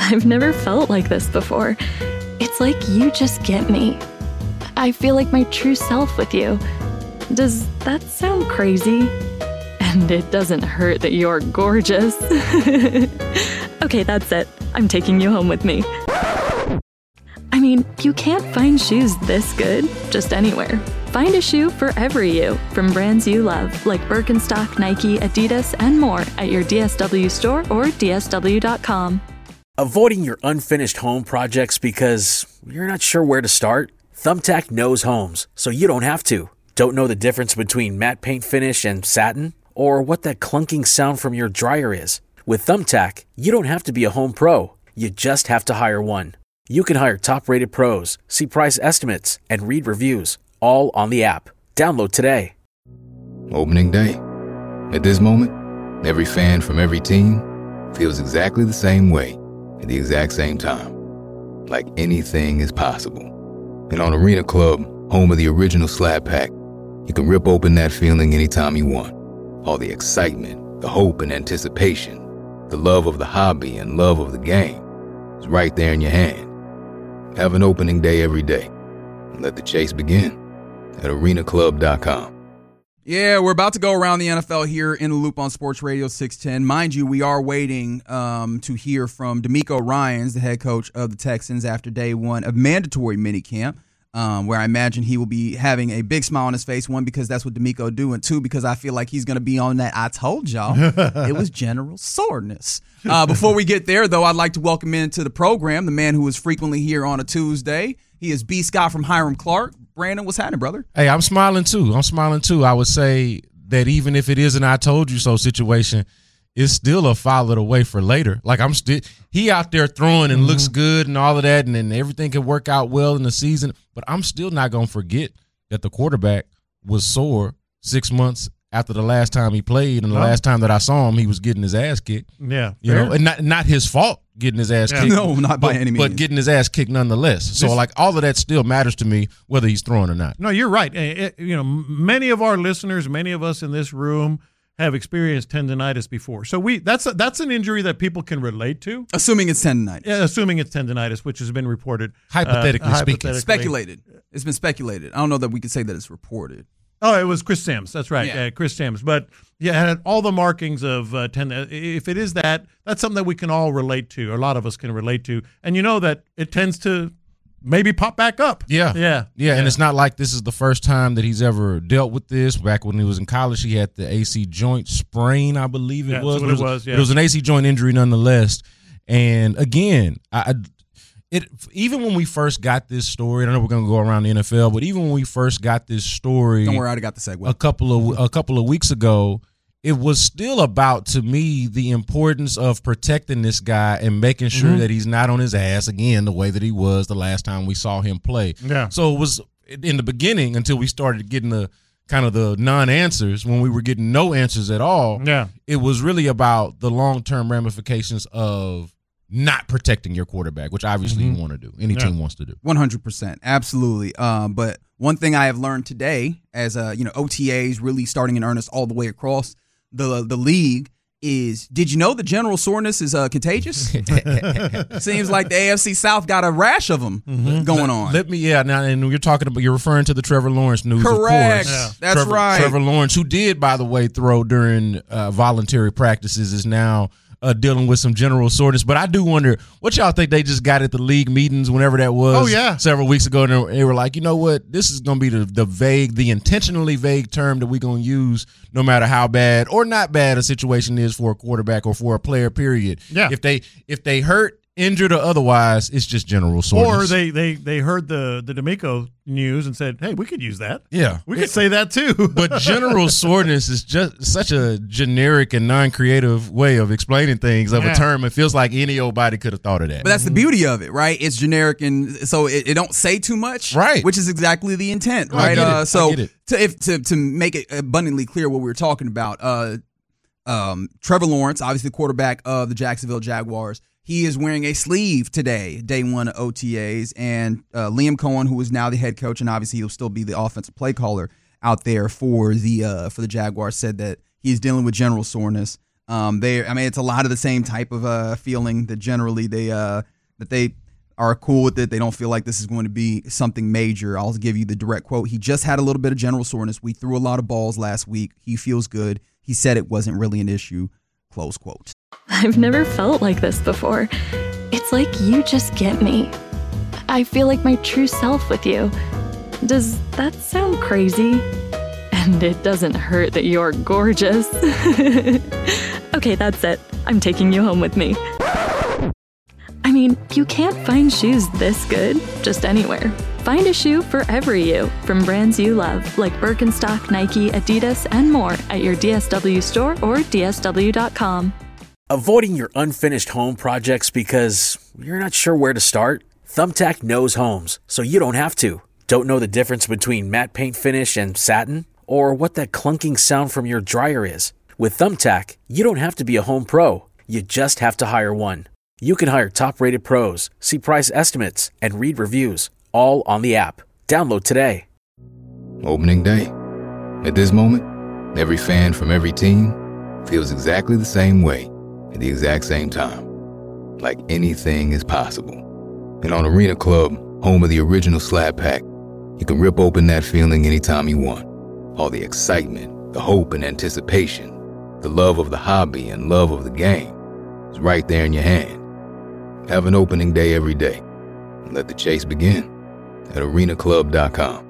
I've never felt like this before. It's like you just get me. I feel like my true self with you. Does that sound crazy? And it doesn't hurt that you're gorgeous. Okay, that's it. I'm taking you home with me. I mean, you can't find shoes this good just anywhere. Find a shoe for every you from brands you love, like Birkenstock, Nike, Adidas, and more at your DSW store or DSW.com. Avoiding your unfinished home projects because you're not sure where to start? Thumbtack knows homes, so you don't have to. Don't know the difference between matte paint finish and satin? Or what that clunking sound from your dryer is? With Thumbtack, you don't have to be a home pro. You just have to hire one. You can hire top-rated pros, see price estimates, and read reviews, all on the app. Download today. Opening day. At this moment, every fan from every team feels exactly the same way at the exact same time. Like anything is possible. And on Arena Club, home of the original Slab Pack, you can rip open that feeling anytime you want. All the excitement, the hope and anticipation, the love of the hobby and love of the game is right there in your hand. Have an opening day every day. Let the chase begin at arenaclub.com. Yeah, we're about to go around the NFL here in the Loop on Sports Radio 610. Mind you, we are waiting to hear from DeMeco Ryans, the head coach of the Texans, after day one of mandatory minicamp, where I imagine he will be having a big smile on his face, one, because that's what DeMeco do, and two, because I feel like he's going to be on that I told y'all it was general soreness. Before we get there, though, I'd like to welcome into the program the man who is frequently here on a Tuesday. He is B. Scott from Hiram Clark. Brandon, what's happening, brother? Hey, I'm smiling too. I would say that even if it is an I told you so situation, it's still a file it away for later. Like he out there throwing and looks good and all of that, and then everything can work out well in the season. But I'm still not going to forget that the quarterback was sore 6 months after the last time he played, and the last time that I saw him, he was getting his ass kicked. Yeah, you know, and not his fault getting his ass kicked. No, not by any means. But getting his ass kicked nonetheless. So like all of that still matters to me, whether he's throwing or not. No, you're right. Many of our listeners, many of us in this room have experienced tendinitis before. So that's an injury that people can relate to. Assuming it's tendinitis. Yeah, assuming it's tendinitis, which has been reported. Hypothetically speaking. Speculated. It's been speculated. I don't know that we could say that it's reported. Oh, it was Chris Sims. That's right, yeah. Chris Sims. But yeah, it had all the markings of tendinitis. If it is that's something that we can all relate to, or a lot of us can relate to. And you know that it tends to maybe pop back up. Yeah. And it's not like this is the first time that he's ever dealt with this. Back when he was in college, he had the AC joint sprain, I believe it was. That's what it was. It was an AC joint injury nonetheless. And again, even when we first got this story, I know we're going to go around the NFL, but even when we first got this story, don't worry, I already got the segue. A couple of weeks ago, it was still about, to me, the importance of protecting this guy and making sure that he's not on his ass again the way that he was the last time we saw him play. Yeah. So it was in the beginning, until we started getting the kind of the non-answers, when we were getting no answers at all. Yeah. It was really about the long-term ramifications of not protecting your quarterback, which obviously you want to do. Any team wants to do. 100%. Absolutely. But one thing I have learned today, as OTAs really starting in earnest all the way across the league, is, did you know the general soreness is contagious? Seems like the AFC South got a rash of them going on. Now, and you're referring to the Trevor Lawrence news, correct. Of course. That's right. Trevor Lawrence, who did, by the way, throw during voluntary practices, is now dealing with some general soreness. But I do wonder, what y'all think they just got at the league meetings, whenever that was, several weeks ago, and they were like, you know what, this is going to be the intentionally vague term that we're going to use no matter how bad or not bad a situation is for a quarterback or for a player, period. Yeah. If they hurt, injured, or otherwise, it's just general soreness. Or they heard the DeMeco news and said, hey, we could use that. Yeah. We could say that too. But general soreness is just such a generic and non-creative way of explaining things, of a term. It feels like any old body could have thought of that. But that's the beauty of it, right? It's generic, and so it don't say too much, right? Which is exactly the intent, right? I get it. To make it abundantly clear what we were talking about, Trevor Lawrence, obviously the quarterback of the Jacksonville Jaguars, he is wearing a sleeve today, day one of OTAs, and Liam Cohen, who is now the head coach, and obviously he'll still be the offensive play caller out there for the Jaguars, said that he's dealing with general soreness. It's a lot of the same type of feeling that generally they are cool with it. They don't feel like this is going to be something major. I'll give you the direct quote. He just had a little bit of general soreness. We threw a lot of balls last week. He feels good. He said it wasn't really an issue. Close quote. I've never felt like this before. It's like you just get me. I feel like my true self with you. Does that sound crazy? And it doesn't hurt that you're gorgeous. Okay, that's it. I'm taking you home with me. I mean, you can't find shoes this good just anywhere. Find a shoe for every you from brands you love, like Birkenstock, Nike, Adidas, and more at your DSW store or DSW.com. Avoiding your unfinished home projects because you're not sure where to start? Thumbtack knows homes, so you don't have to. Don't know the difference between matte paint finish and satin? Or what that clunking sound from your dryer is? With Thumbtack, you don't have to be a home pro. You just have to hire one. You can hire top-rated pros, see price estimates, and read reviews, all on the app. Download today. Opening day. At this moment, every fan from every team feels exactly the same way at the exact same time. Like anything is possible. And on Arena Club, home of the original Slab Pack, you can rip open that feeling anytime you want. All the excitement, the hope and anticipation, the love of the hobby and love of the game is right there in your hand. Have an opening day every day. And let the chase begin at arenaclub.com.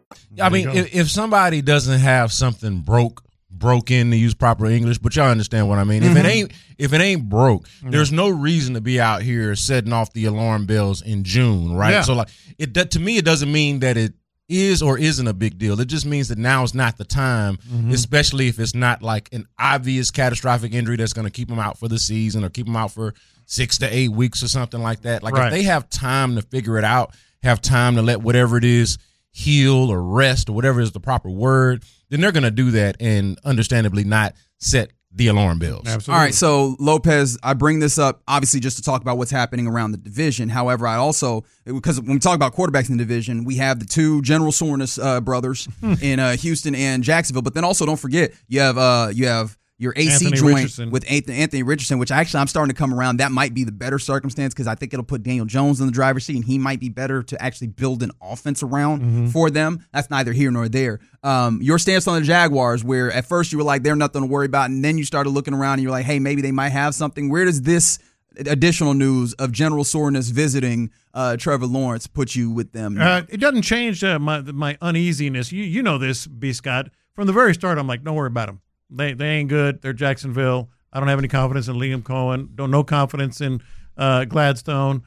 I mean, if somebody doesn't have something broken, to use proper English, but y'all understand what I mean. Mm-hmm. If it ain't broke, there's no reason to be out here setting off the alarm bells in June, right? Yeah. So like to me, it doesn't mean that it is or isn't a big deal. It just means that now is not the time, especially if it's not like an obvious catastrophic injury that's going to keep them out for the season or keep them out for 6 to 8 weeks or something like that. Like if they have time to figure it out, have time to let whatever it is heal or rest or whatever is the proper word, then they're going to do that and understandably not set the alarm bells. Absolutely. All right, so Lopez, I bring this up obviously just to talk about what's happening around the division. However, I also, because when we talk about quarterbacks in the division, we have the two general soreness brothers in Houston and Jacksonville. But then also don't forget you have your AC Anthony joint Richardson. with Anthony Richardson, which actually I'm starting to come around. That might be the better circumstance because I think it'll put Daniel Jones in the driver's seat, and he might be better to actually build an offense around for them. That's neither here nor there. Your stance on the Jaguars, where at first you were like, they're nothing to worry about, and then you started looking around and you're like, hey, maybe they might have something. Where does this additional news of general soreness visiting Trevor Lawrence put you with them? It doesn't change my uneasiness. You know this, B. Scott. From the very start, I'm like, don't worry about them. They ain't good. They're Jacksonville. I don't have any confidence in Liam Cohen. No confidence in Gladstone.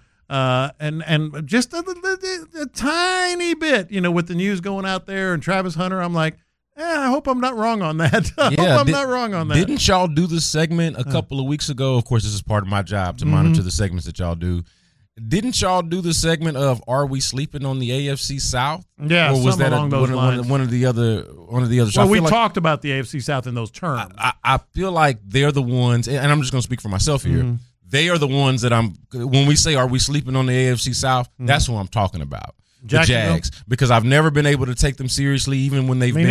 And just a tiny bit, with the news going out there and Travis Hunter, I'm like, I hope I'm not wrong on that. Not wrong on that. Didn't y'all do the segment a couple of weeks ago? Of course, this is part of my job to monitor the segments that y'all do. Didn't y'all do the segment of "Are we sleeping on the AFC South"? Yeah, or was that along those lines. one of the other? Well, we talked about the AFC South in those terms. I feel like they're the ones, and I'm just going to speak for myself here. They are the ones that when we say "Are we sleeping on the AFC South?" That's what I'm talking about. The Jags, because I've never been able to take them seriously, even when they've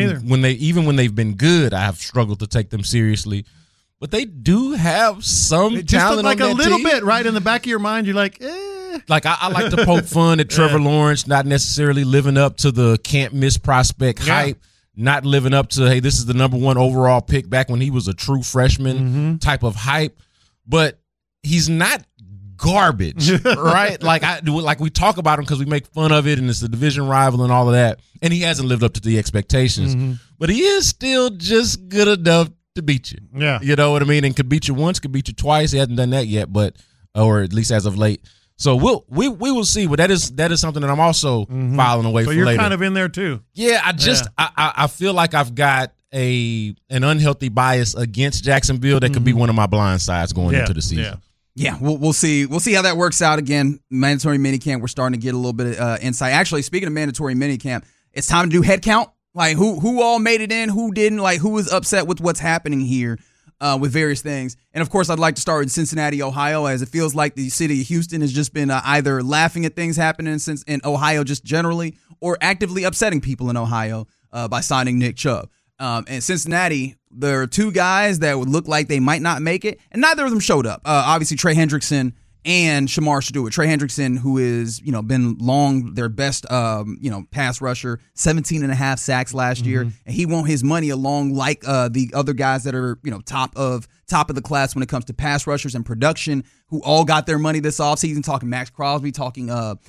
been good. I have struggled to take them seriously. But they do have some talent like on that a little team. bit, right in the back of your mind. You're like, Like I like to poke fun at Trevor Lawrence not necessarily living up to the can't miss prospect hype, not living up to, hey, this is the number 1 overall pick back when he was a true freshman type of hype. But he's not garbage, right? Like we talk about him because we make fun of it and it's the division rival and all of that. And he hasn't lived up to the expectations. But he is still just good enough to beat you. Yeah. You know what I mean? And could beat you once, could beat you twice. He hasn't done that yet, or at least as of late. So we will see, but that is something that I'm also filing away for later. So you're kind of in there too. Yeah, I feel like I've got an unhealthy bias against Jacksonville that could be one of my blind sides going into the season. Yeah, we'll see. We'll see how that works out. Again, mandatory minicamp. We're starting to get a little bit of insight. Actually, speaking of mandatory minicamp, it's time to do head count. Like who all made it in, who didn't, like who was upset with what's happening here. With various things. And, of course, I'd like to start in Cincinnati, Ohio, as it feels like the city of Houston has just been either laughing at things happening in Ohio just generally or actively upsetting people in Ohio by signing Nick Chubb. And Cincinnati, there are two guys that would look like they might not make it, and neither of them showed up. Obviously, Trey Hendrickson and Shamar Stewart. Trey Hendrickson, who is, been long their best, pass rusher, 17.5 sacks last year, and he won his money along like the other guys that are, top of the class when it comes to pass rushers and production, who all got their money this offseason. Talking Max Crosby, talking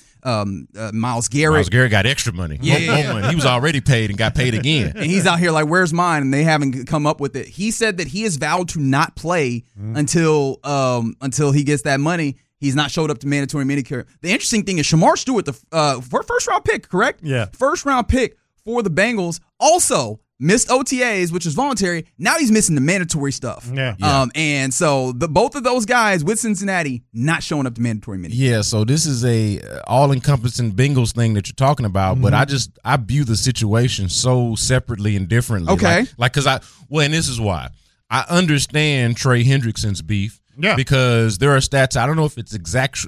Myles Garrett. Myles Garrett got extra money. More money. He was already paid and got paid again. And he's out here like, where's mine? And they haven't come up with it. He said that he has vowed to not play until he gets that money. He's not showed up to mandatory minicamp. The interesting thing is Shamar Stewart, the first round pick, correct? Yeah. First round pick for the Bengals, also missed OTAs, which is voluntary. Now he's missing the mandatory stuff. Yeah. And so both of those guys with Cincinnati not showing up to mandatory minicamp. Yeah, so this is a all-encompassing Bengals thing that you're talking about, but I view the situation so separately and differently. Okay. And this is why. I understand Trey Hendrickson's beef. Yeah. Because there are stats. I don't know if it's exact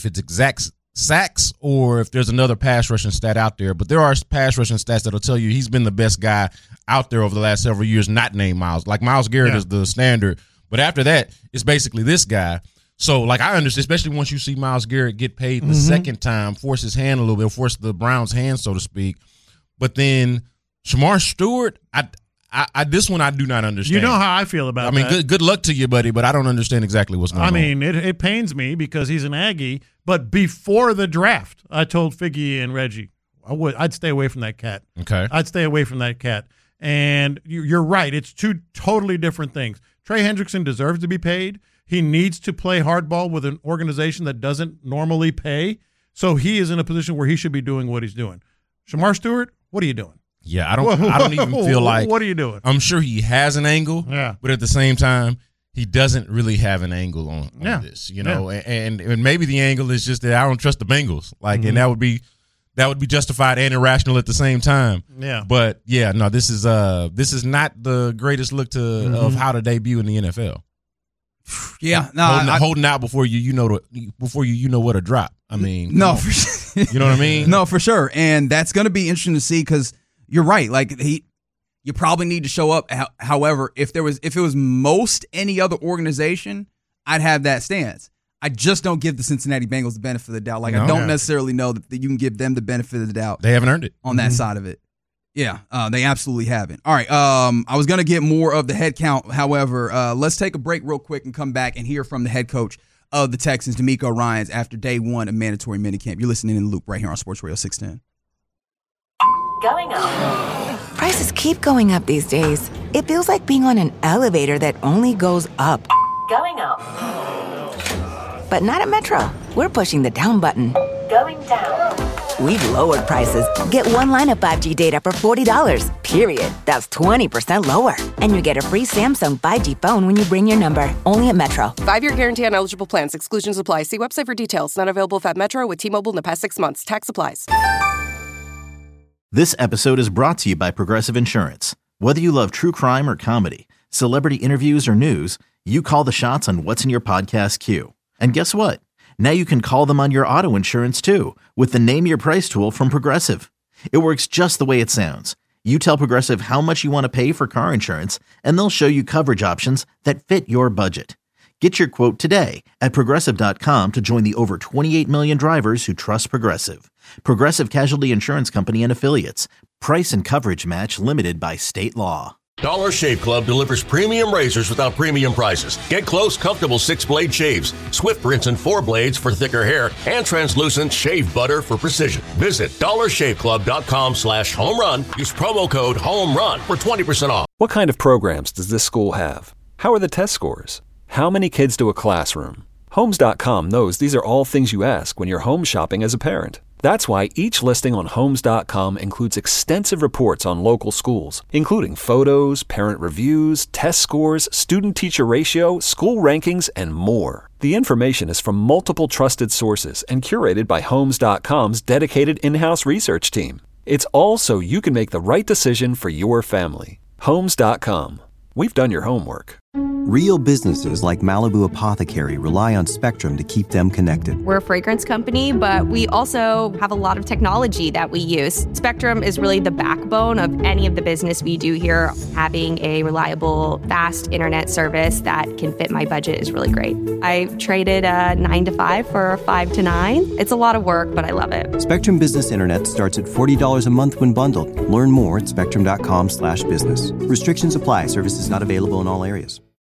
sacks or if there's another pass rushing stat out there, but there are pass rushing stats that'll tell you he's been the best guy out there over the last several years, not named Myles. Like Myles Garrett is the standard, but after that, it's basically this guy. So, I understand, especially once you see Myles Garrett get paid the second time, force his hand a little bit, force the Browns' hand, so to speak. But then Shamar Stewart, this one I do not understand. You know how I feel about that. Good luck to you, buddy, but I don't understand exactly what's going on. It pains me because he's an Aggie, but before the draft, I told Figgy and Reggie, I'd stay away from that cat. Okay. I'd stay away from that cat. And you're right. It's two totally different things. Trey Hendrickson deserves to be paid. He needs to play hardball with an organization that doesn't normally pay. So he is in a position where he should be doing what he's doing. Shamar Stewart, what are you doing? Yeah, I don't even feel like. What are you doing? I'm sure he has an angle, but at the same time, he doesn't really have an angle on this, and maybe the angle is just that I don't trust the Bengals, and that would be justified and irrational at the same time. Yeah, but this is not the greatest look of how to debut in the NFL. Yeah, holding out before you know what a drop. I mean, no, for sure. You know what I mean? No, for sure, and that's going to be interesting to see because. You're right. You probably need to show up. However, if it was most any other organization, I'd have that stance. I just don't give the Cincinnati Bengals the benefit of the doubt. I don't necessarily know that you can give them the benefit of the doubt. They haven't earned it on that side of it. Yeah, they absolutely haven't. All right. I was going to get more of the head count. However, let's take a break real quick and come back and hear from the head coach of the Texans, DeMeco Ryans, after day one of mandatory minicamp. You're listening in the Loop right here on Sports Radio 610. Going up. Prices keep going up these days. It feels like being on an elevator that only goes up. Going up. But not at Metro. We're pushing the down button. Going down. We've lowered prices. Get one line of 5G data for $40, period. That's 20% lower. And you get a free Samsung 5G phone when you bring your number. Only at Metro. 5-year guarantee on eligible plans. Exclusions apply. See website for details. Not available at Metro with T-Mobile in the past 6 months. Tax applies. This episode is brought to you by Progressive Insurance. Whether you love true crime or comedy, celebrity interviews or news, you call the shots on what's in your podcast queue. And guess what? Now you can call them on your auto insurance too with the Name Your Price tool from Progressive. It works just the way it sounds. You tell Progressive how much you want to pay for car insurance, and they'll show you coverage options that fit your budget. Get your quote today at Progressive.com to join the over 28 million drivers who trust Progressive. Progressive Casualty Insurance Company and Affiliates. Price and coverage match limited by state law. Dollar Shave Club delivers premium razors without premium prices. Get close, comfortable 6-blade shaves, swift rinse and 4 blades for thicker hair, and translucent shave butter for precision. Visit dollarshaveclub.com/homerun. Use promo code HOMERUN for 20% off. What kind of programs does this school have? How are the test scores? How many kids do a classroom? Homes.com knows these are all things you ask when you're home shopping as a parent. That's why each listing on Homes.com includes extensive reports on local schools, including photos, parent reviews, test scores, student-teacher ratio, school rankings, and more. The information is from multiple trusted sources and curated by Homes.com's dedicated in-house research team. It's all so you can make the right decision for your family. Homes.com. We've done your homework. Real businesses like Malibu Apothecary rely on Spectrum to keep them connected. We're a fragrance company, but we also have a lot of technology that we use. Spectrum is really the backbone of any of the business we do here. Having a reliable, fast internet service that can fit my budget is really great. I traded a 9 to 5 for a 5 to 9. It's a lot of work, but I love it. Spectrum Business Internet starts at $40 a month when bundled. Learn more at spectrum.com/business. Restrictions apply. Services not available in all areas.